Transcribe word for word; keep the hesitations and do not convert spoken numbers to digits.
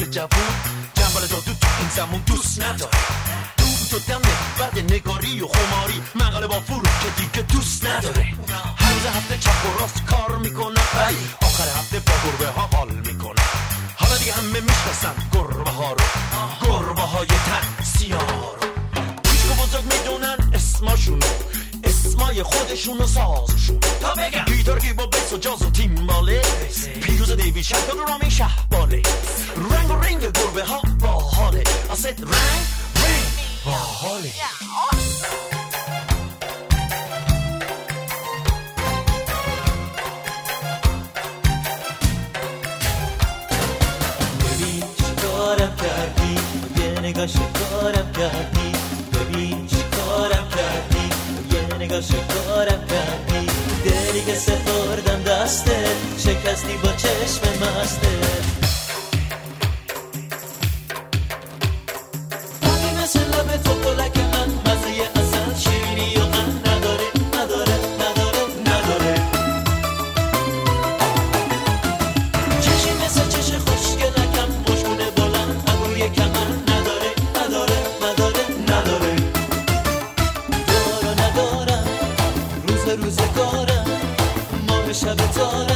جوون جنبال جادو تو این زمون دوست نداره. تو دم بعد نگاری و خماری مقاله با فرو که دیگه دوست نداره. هر روز هفته چپ و راست کار میکنه ولی آخر هفته با گربه ها حال میکنه. حالا دیگه همه میشناسن گربه ها رو، گربه های تن سیاه رو. پیشک و بزرگ میدونن اسماشونو، اسمای خودشونو سازشون. تا بگم گیتارگی با بیس و جاز و تیمباله، پیروز دیوی شد و رامی شهباله. رنگ و رنگ گربه ها با حاله، آسد رنگ رنگ با حاله. ببین چی کارم کردی، یه نگاه شکارم کردی. ببین چی کارم کردی، یه نگاه شکارم کردی. دلی که سپردم دسته، شکستی با چشم مسته. وقتی مثل لب تو بلک من مزه اصل شیرینی و من نداره نداره نداره نداره. چشی مثل چش خوشگلکم، مشکونه بلند ابروی کمن نداره نداره نداره نداره. دارو ندارم روز روزگارم، ماه شب تارم.